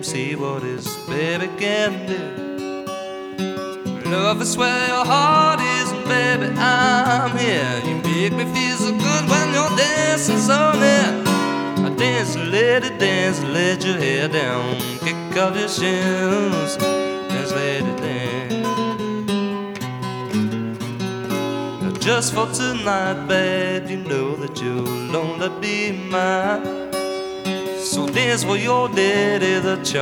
See what his baby can do. Love is where your heart is, and baby, I'm here. You make me feel so good when you're dancing so near. Dance, let your hair down, kick off your shoes, dance, let it dance. Just for tonight, babe, you know that you'll only be mine. So dance for your daddy, the child.